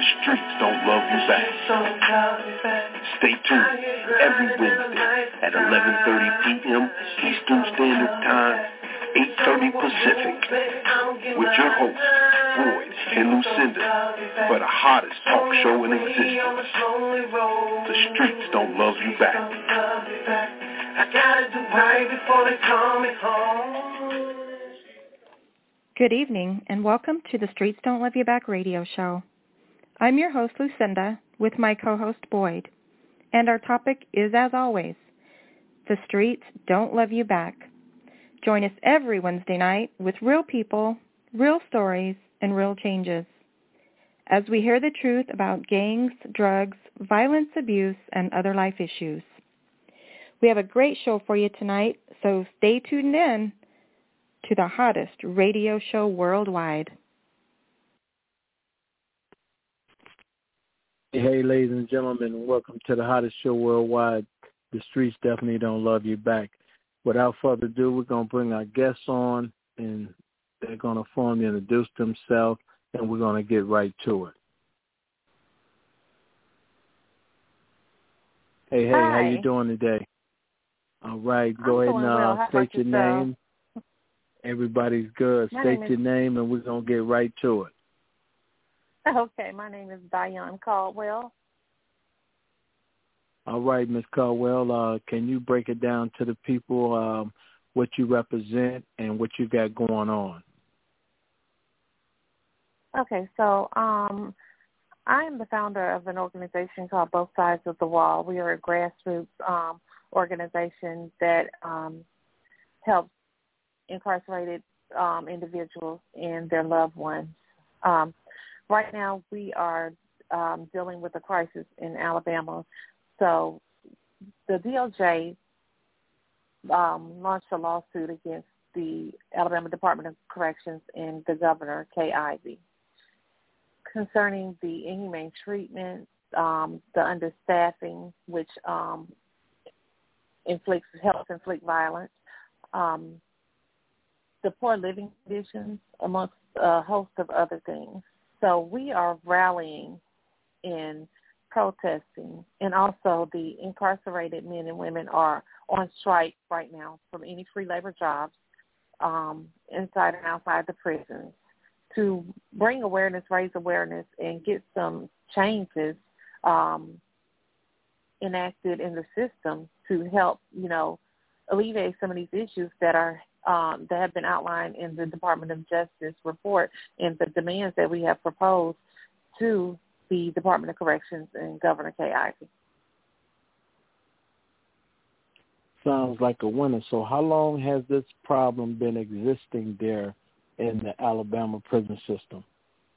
streets don't love you back. Stay tuned every Wednesday at 11:30 p.m. Eastern Standard Time, 8:30 Pacific, with your hosts, Boyd and Lucinda, for the hottest talk show in existence. The streets don't love you back. I gotta do right before they call me home. Good evening, and welcome to the Streets Don't Love You Back radio show. I'm your host, Lucinda, with my co-host, Boyd, and our topic is, as always, the streets don't love you back. Join us every Wednesday night with real people, real stories, and real changes, as we hear the truth about gangs, drugs, violence, abuse, and other life issues. We have a great show for you tonight, so stay tuned in to the hottest radio show worldwide. Hey, ladies and gentlemen, welcome to the hottest show worldwide. The streets definitely don't love you back. Without further ado, we're going to bring our guests on, and they're going to formally introduce themselves, and we're going to get right to it. Hey, Hi. How you doing today? All right, go ahead and well. state your name. Everybody's good. State your name, and we're going to get right to it. Okay, my name is Diane Caldwell. All right, Ms. Caldwell, can you break it down to the people, what you represent and what you got going on? Okay, so I am the founder of an organization called Both Sides of the Wall. We are a grassroots organization that helps incarcerated individuals and their loved ones. Right now we are dealing with a crisis in Alabama. So the DOJ launched a lawsuit against the Alabama Department of Corrections and the governor, Kay Ivey, concerning the inhumane treatment, the understaffing, which helps inflict violence, the poor living conditions, amongst a host of other things. So we are rallying and protesting, and also the incarcerated men and women are on strike right now from any free labor jobs inside and outside the prisons to bring awareness, raise awareness, and get some changes enacted in the system to help, alleviate some of these issues that are that have been outlined in the Department of Justice report and the demands that we have proposed to the Department of Corrections and Governor Kay Ivey. Sounds like a winner. So how long has this problem been existing there in the Alabama prison system?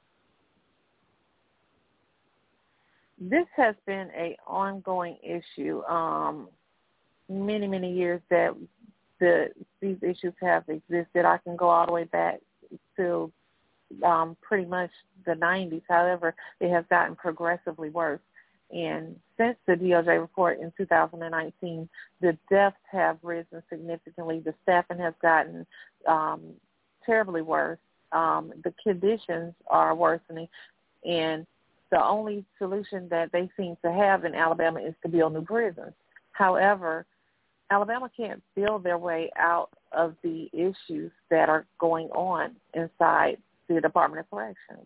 This has been an ongoing issue. Many, many years that these issues have existed. I can go all the way back to pretty much the 90s. However, it has gotten progressively worse. And since the DOJ report in 2019, the deaths have risen significantly. The staffing has gotten terribly worse. The conditions are worsening. And the only solution that they seem to have in Alabama is to build new prisons. However, Alabama can't build their way out of the issues that are going on inside the Department of Corrections.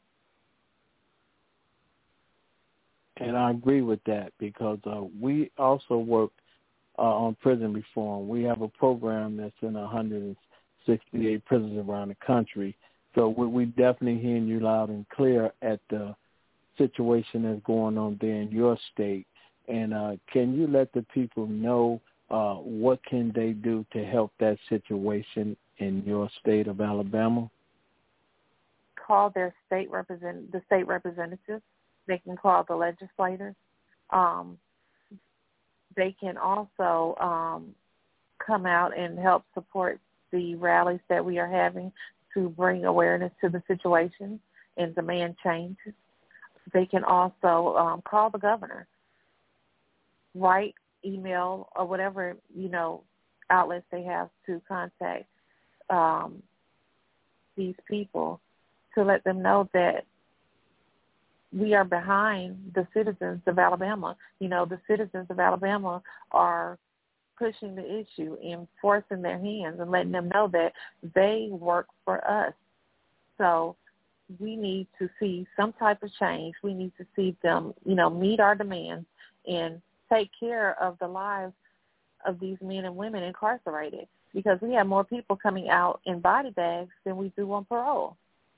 And I agree with that because we also work on prison reform. We have a program that's in 168 prisons around the country. So we definitely hearing you loud and clear at the situation that's going on there in your state. And can you let the people know what can they do to help that situation in your state of Alabama? Call their state representatives. They can call the legislators. They can also come out and help support the rallies that we are having to bring awareness to the situation and demand changes. They can also call the governor, write, email, or whatever, outlets they have to contact these people to let them know that we are behind the citizens of Alabama. You know, the citizens of Alabama are pushing the issue and forcing their hands and letting them know that they work for us. So we need to see some type of change. We need to see them, you know, meet our demands and take care of the lives of these men and women incarcerated, because we have more people coming out in body bags than we do on parole.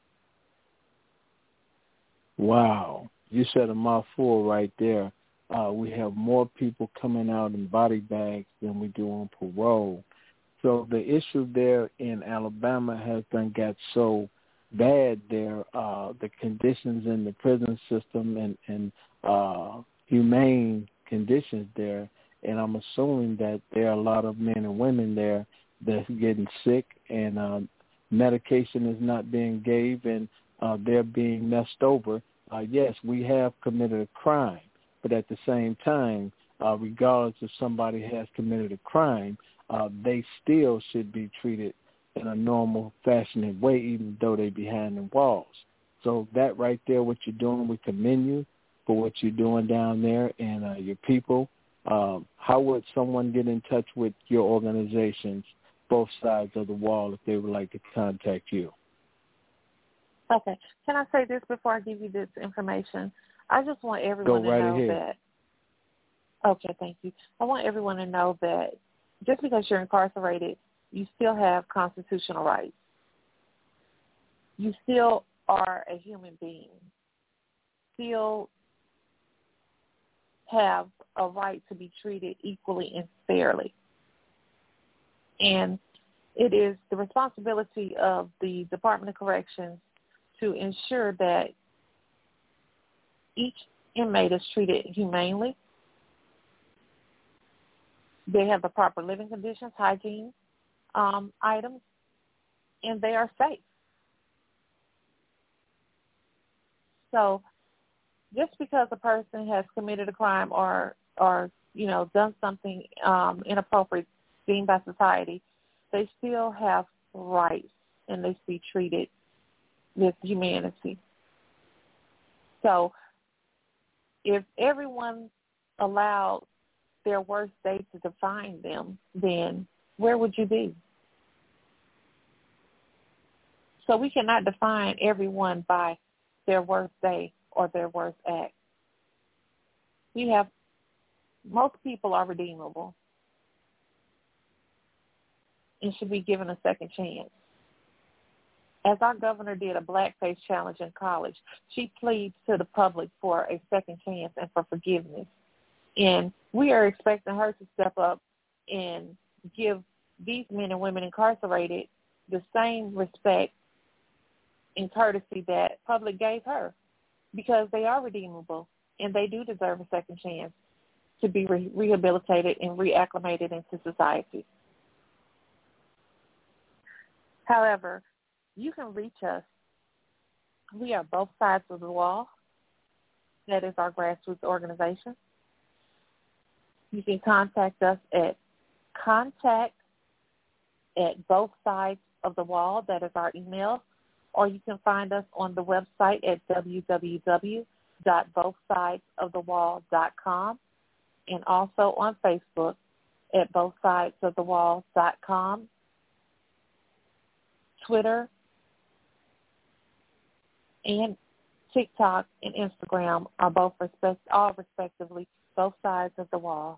Wow. You said a mouthful right there. We have more people coming out in body bags than we do on parole. So the issue there in Alabama has done got so bad there, the conditions in the prison system and humane conditions there, and I'm assuming that there are a lot of men and women there that's getting sick, and medication is not being given, and they're being messed over. Yes, we have committed a crime, but at the same time, regardless if somebody has committed a crime, they still should be treated in a normal, fashioned way, even though they're behind the walls. So that right there, what you're doing, we commend you for what you're doing down there and your people. How would someone get in touch with your organizations, both sides of the wall, if they would like to contact you? Okay. Can I say this before I give you this information? I just want everyone to know that. Okay, thank you. I want everyone to know that just because you're incarcerated, you still have constitutional rights. You still are a human being. Still have a right to be treated equally and fairly. And it is the responsibility of the Department of Corrections to ensure that each inmate is treated humanely. They have the proper living conditions, hygiene items, and they are safe. So just because a person has committed a crime or you know, done something inappropriate deemed by society, they still have rights and they should be treated with humanity. So if everyone allowed their worst day to define them, then where would you be? So we cannot define everyone by their worst day or their worst act. Most people are redeemable and should be given a second chance. As our governor did a blackface challenge in college, she pleads to the public for a second chance and for forgiveness. And we are expecting her to step up and give these men and women incarcerated the same respect and courtesy that public gave her, because they are redeemable and they do deserve a second chance to be rehabilitated and reacclimated into society. However, you can reach us. We are both sides of the wall. That is our grassroots organization. You can contact us at contact@bothsidesofthewall. That is our email. Or you can find us on the website at www.bothsidesofthewall.com, and also on Facebook at bothsidesofthewall.com, Twitter, and TikTok and Instagram are all respectively Both Sides of the Wall.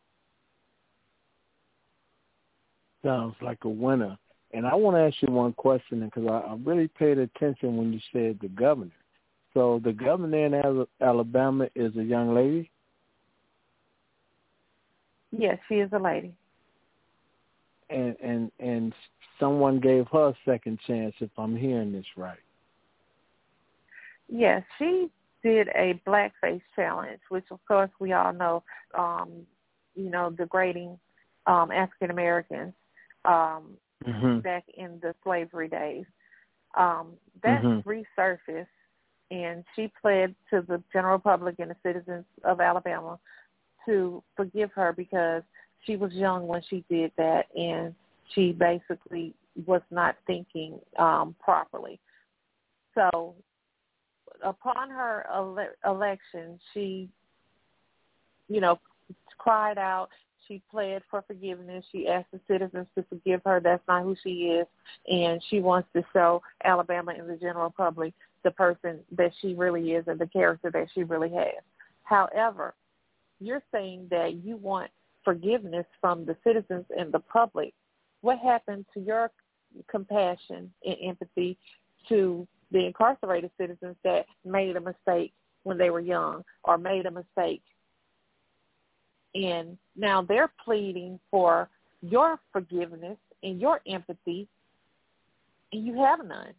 Sounds like a winner. And I want to ask you one question, because I really paid attention when you said the governor. So the governor in Alabama is a young lady? Yes, she is a lady. And someone gave her a second chance, if I'm hearing this right. Yes, she did a blackface challenge, which of course we all know, degrading African Americans back in the slavery days. That resurfaced, and she pled to the general public and the citizens of Alabama to forgive her, because she was young when she did that, and she basically was not thinking properly. So upon her election, she, cried out. She pled for forgiveness. She asked the citizens to forgive her. That's not who she is. And she wants to show Alabama and the general public the person that she really is and the character that she really has. However, you're saying that you want forgiveness from the citizens and the public. What happened to your compassion and empathy to the incarcerated citizens that made a mistake when they were young or made a mistake? And now they're pleading for your forgiveness and your empathy, and you have none.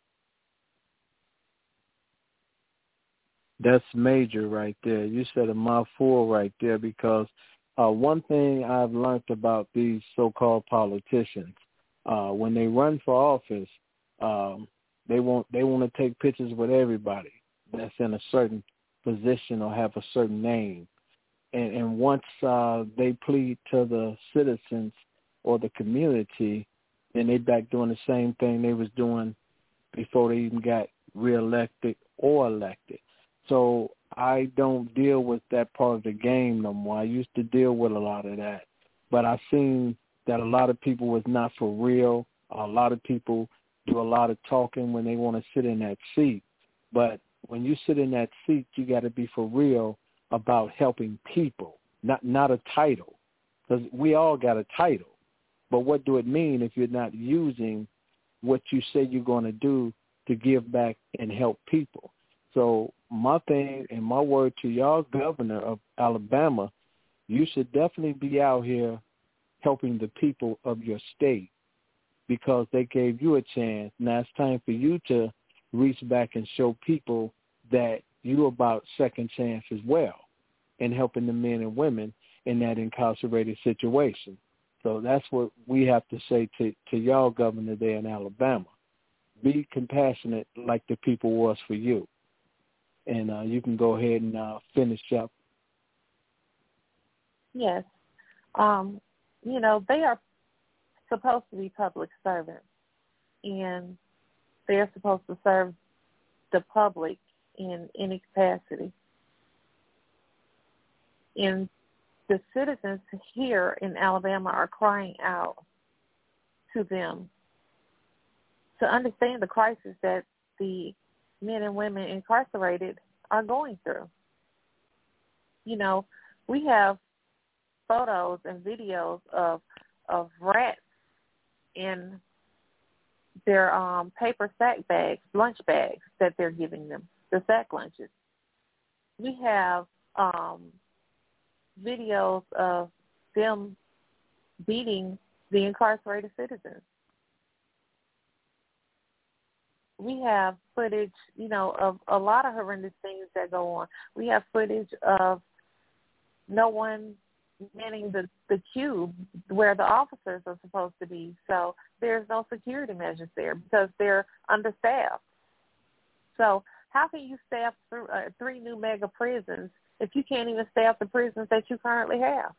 That's major right there. You said a mouthful right there, because one thing I've learned about these so-called politicians, when they run for office, they want to take pictures with everybody that's in a certain position or have a certain name. And once they plead to the citizens or the community, then they back doing the same thing they was doing before they even got reelected or elected. So I don't deal with that part of the game no more. I used to deal with a lot of that. But I've seen that a lot of people was not for real. A lot of people do a lot of talking when they want to sit in that seat. But when you sit in that seat, you got to be for real about helping people, not a title. Because we all got a title. But what do it mean if you're not using what you say you're going to do to give back and help people? So my thing and my word to y'all, governor of Alabama, you should definitely be out here helping the people of your state, because they gave you a chance. Now it's time for you to reach back and show people that you about second chance as well in helping the men and women in that incarcerated situation. So that's what we have to say to y'all, governor, there in Alabama. Be compassionate like the people was for you. And you can go ahead and finish up. Yes. They are supposed to be public servants, and they're supposed to serve the public in any capacity. And the citizens here in Alabama are crying out to them to understand the crisis that the men and women incarcerated are going through. We have photos and videos of rats in their paper sack bags, lunch bags that they're giving them, the sack lunches. We have videos of them beating the incarcerated citizens. We have footage, of a lot of horrendous things that go on. We have footage of no one manning the cube where the officers are supposed to be. So there's no security measures there because they're understaffed. So how can you staff 3 new mega prisons if you can't even staff the prisons that you currently have?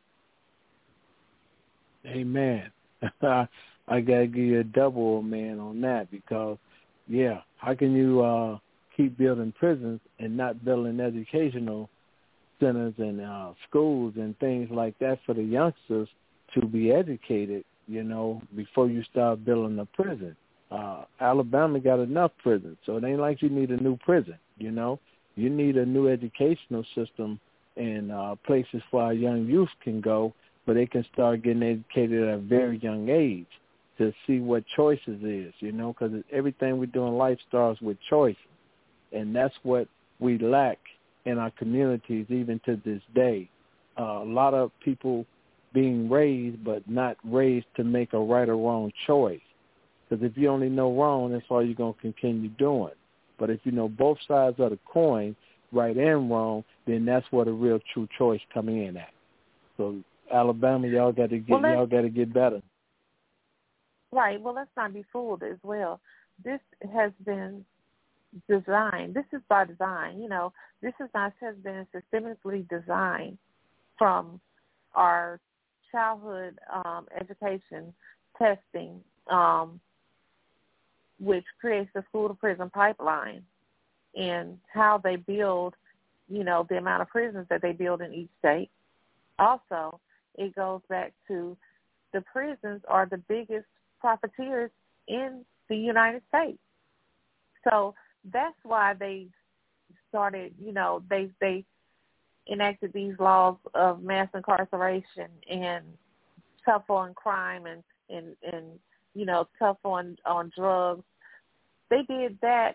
Amen. I got to give you a double amen on that, because, how can you keep building prisons and not building educational centers and schools and things like that for the youngsters to be educated, before you start building a prison? Alabama got enough prisons, so it ain't like you need a new prison, You need a new educational system and places where our young youth can go, where they can start getting educated at a very young age to see what choices is, because everything we do in life starts with choices. And that's what we lack in our communities even to this day. A lot of people being raised but not raised to make a right or wrong choice. Because if you only know wrong, that's all you're going to continue doing. But if you know both sides of the coin, right and wrong, then that's where the real true choice coming in at. So Alabama, y'all got to get better. Right. Well, let's not be fooled as well. This has been designed. This is by design. This has been systemically designed from our childhood education testing, which creates the school to prison pipeline. in how they build, the amount of prisons that they build in each state. Also, it goes back to the prisons are the biggest profiteers in the United States. So that's why they started, they enacted these laws of mass incarceration and tough on crime and tough on drugs. They did that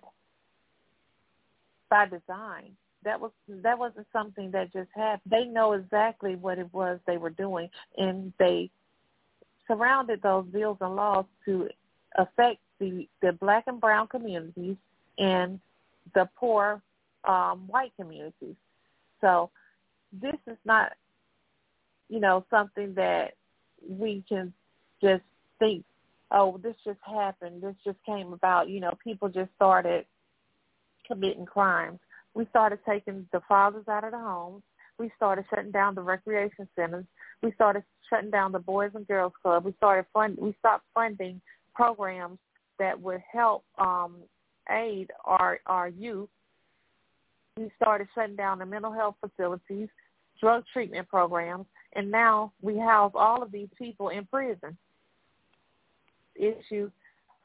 by design. That wasn't something that just happened. They know exactly what it was they were doing, and they surrounded those bills and laws to affect the black and brown communities and the poor white communities. So this is not, something that we can just think, oh, this just happened, this just came about. People just started committing crimes. We started taking the fathers out of the homes. We started shutting down the recreation centers. We started shutting down the Boys and Girls Club. We stopped funding programs that would help aid our youth. We started shutting down the mental health facilities, drug treatment programs, and now we house all of these people in prison. Issues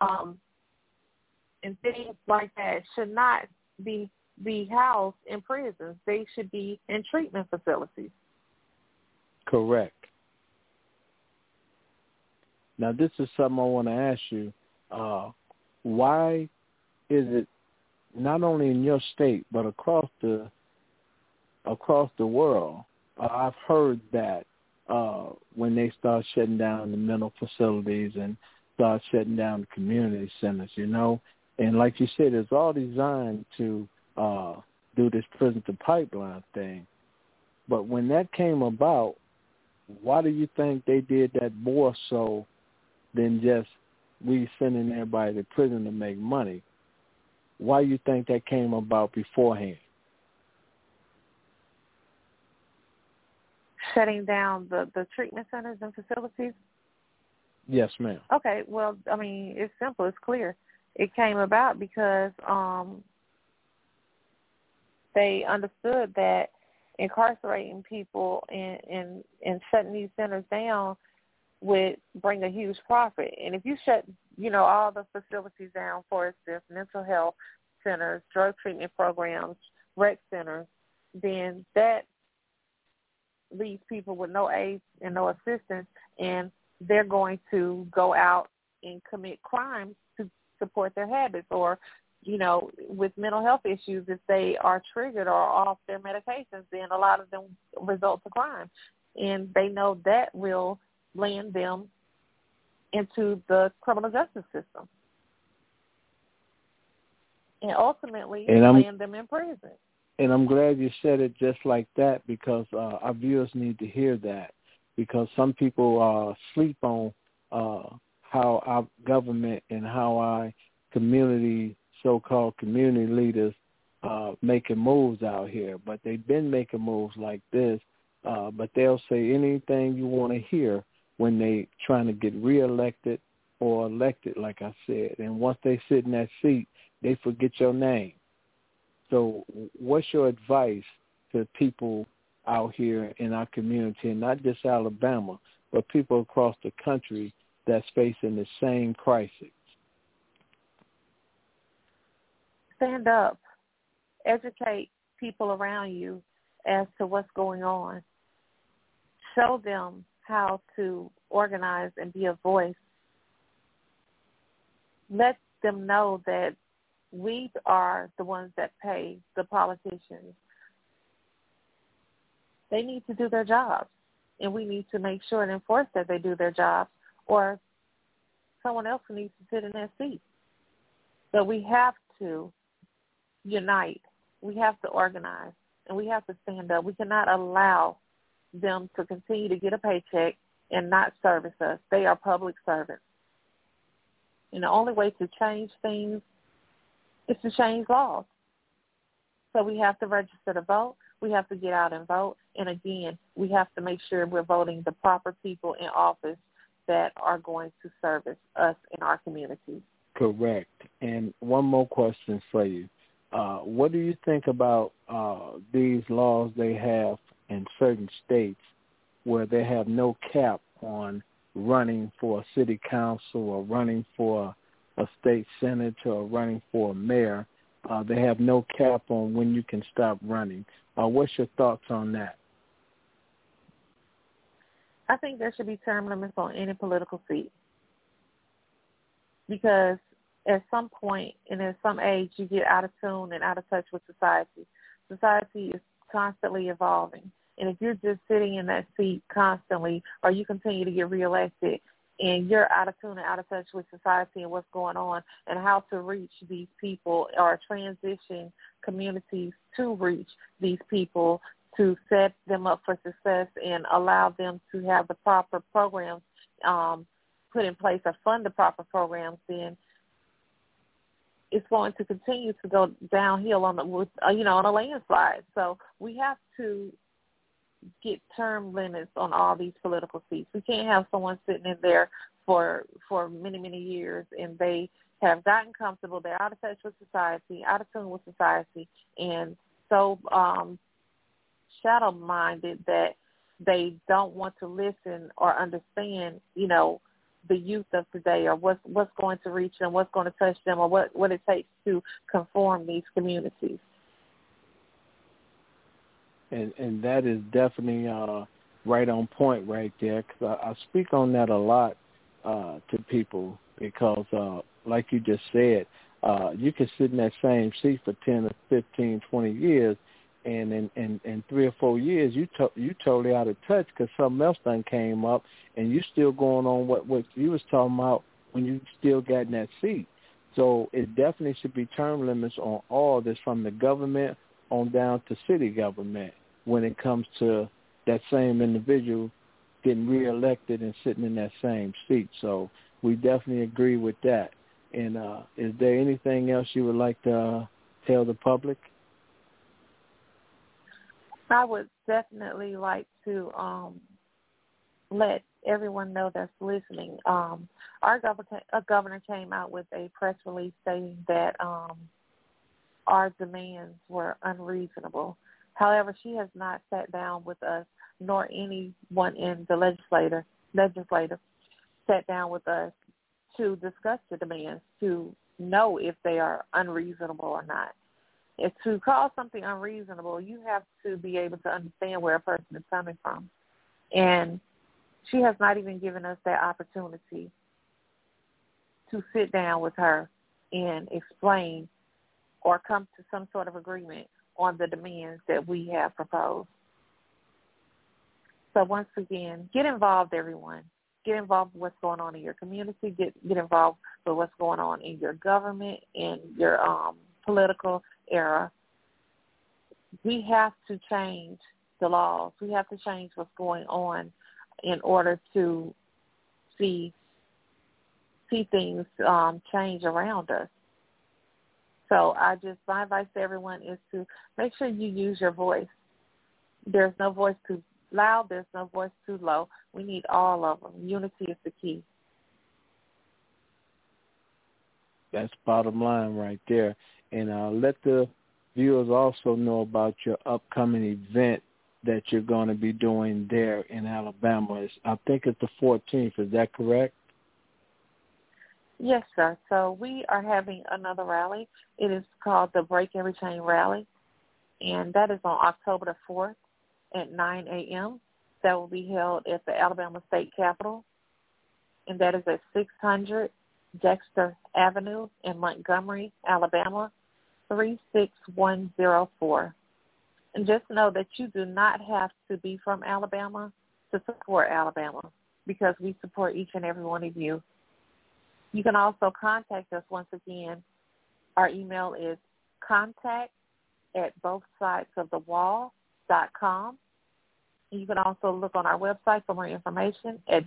and things like that should not be housed in prisons. They should be in treatment facilities. Correct. Now, this is something I want to ask you. Why is it not only in your state but across the world? I've heard that when they start shutting down the mental facilities and start shutting down the community centers, and like you said, it's all designed to do this prison to pipeline thing. But when that came about, why do you think they did that more so than just we sending everybody to prison to make money? Why do you think that came about beforehand? Shutting down the treatment centers and facilities? Yes, ma'am. Okay, well, it's simple. It's clear. It came about because they understood that incarcerating people and shutting these centers down would bring a huge profit. And if you shut, all the facilities down, for instance, mental health centers, drug treatment programs, rec centers, then that leaves people with no aid and no assistance, and they're going to go out and commit crimes to support their habits, or with mental health issues, if they are triggered or off their medications, then a lot of them result to crime. And they know that will land them into the criminal justice system and ultimately land them in prison. And I'm glad you said it just like that, because our viewers need to hear that, because some people sleep on how our government and how our community, so-called community leaders, making moves out here. But they've been making moves like this, but they'll say anything you want to hear when they trying to get reelected or elected, like I said. And once they sit in that seat, they forget your name. So what's your advice to people out here in our community, and not just Alabama, but people across the country that's facing the same crisis? Stand up. Educate people around you as to what's going on. Show them how to organize and be a voice. Let them know that we are the ones that pay the politicians. They need to do their jobs, and we need to make sure and enforce that they do their jobs, or someone else needs to sit in that seat. But we have to unite. We have to organize, and we have to stand up. We cannot allow them to continue to get a paycheck and not service us. They are public servants. And the only way to change things is to change laws. So we have to register to vote. We have to get out and vote. And again, we have to make sure we're voting the proper people in office that are going to service us in our communities. Correct. And one more question for you. What do you think about these laws they have in certain states where they have no cap on running for a city council or running for a state senator or running for a mayor? They have no cap on when you can stop running. What's your thoughts on that? I think there should be term limits on any political seat, because at some point and at some age you get out of tune and out of touch with society. Society is constantly evolving. And if you're just sitting in that seat constantly, or you continue to get reelected, and you're out of tune and out of touch with society and what's going on and how to reach these people or transition communities to reach these people, to set them up for success and allow them to have the proper programs put in place or fund the proper programs, then it's going to continue to go downhill on a landslide. So we have to get term limits on all these political seats. We can't have someone sitting in there for many, many years, and they have gotten comfortable. They're out of touch with society, out of tune with society, and so shadow-minded that they don't want to listen or understand, the youth of today, or what's going to reach them, what's going to touch them, or what it takes to conform these communities. And that is definitely right on point right there, because I speak on that a lot to people, because like you just said, you can sit in that same seat for 10 or 15, 20 years, and in 3 or 4 years you totally out of touch because something else done came up, and you still going on what you was talking about when you still got in that seat. So it definitely should be term limits on all this, from the government on down to city government, when it comes to that same individual getting reelected and sitting in that same seat. So we definitely agree with that. And is there anything else you would like to tell the public? I would definitely like to let everyone know that's listening. Our governor came out with a press release stating that our demands were unreasonable. However, she has not sat down with us, nor anyone in the legislature sat down with us to discuss the demands, to know if they are unreasonable or not. If to call something unreasonable, you have to be able to understand where a person is coming from. And she has not even given us that opportunity to sit down with her and explain or come to some sort of agreement on the demands that we have proposed. So once again, get involved, everyone. Get involved with what's going on in your community. Get involved with what's going on in your government, in your political era. We have to change the laws. We have to change what's going on in order to see things change around us. So my advice to everyone is to make sure you use your voice. There's no voice too loud. There's no voice too low. We need all of them. Unity is the key. That's bottom line right there. And let the viewers also know about your upcoming event that you're going to be doing there in Alabama. I think it's the 14th. Is that correct? Yes, sir. So we are having another rally. It is called the Break Every Chain Rally, and that is on October the 4th at 9 a.m. That will be held at the Alabama State Capitol, and that is at 600 Dexter Avenue in Montgomery, Alabama, 36104. And just know that you do not have to be from Alabama to support Alabama, because we support each and every one of you. You can also contact us once again. Our email is contact@bothsidesofthewall.com. You can also look on our website for more information at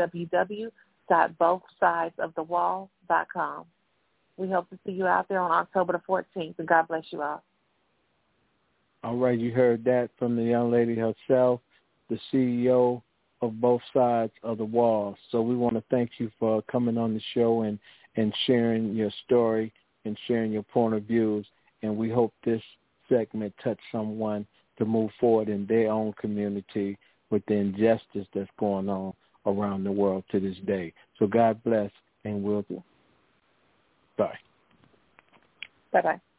www.bothsidesofthewall.com. We hope to see you out there on October the 14th, and God bless you all. All right, you heard that from the young lady herself, the CEO of Both Sides of the Wall. So we want to thank you for coming on the show and sharing your story and sharing your point of views. and we hope this segment touched someone to move forward in their own community with the injustice that's going on around the world to this day. So God bless, and we'll do. Bye. Bye-bye.